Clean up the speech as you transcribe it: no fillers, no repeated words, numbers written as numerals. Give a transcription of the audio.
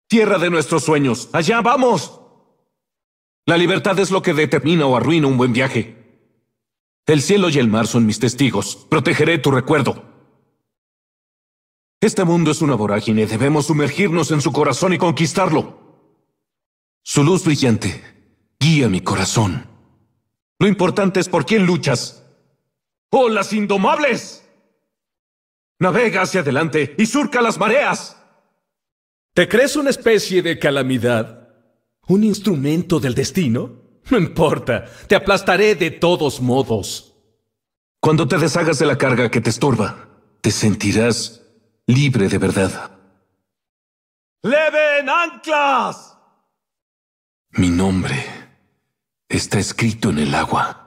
Tierra de nuestros sueños. ¡Allá vamos! La libertad es lo que determina o arruina un buen viaje. El cielo y el mar son mis testigos. Protegeré tu recuerdo. Este mundo es una vorágine. Debemos sumergirnos en su corazón y conquistarlo. Su luz brillante guía mi corazón. Lo importante es por quién luchas. ¡Olas indomables! Navega hacia adelante y surca las mareas. ¿Te crees una especie de calamidad? ¿Un instrumento del destino? No importa, te aplastaré de todos modos. Cuando te deshagas de la carga que te estorba, te sentirás libre de verdad. ¡Leven anclas! Mi nombre está escrito en el agua.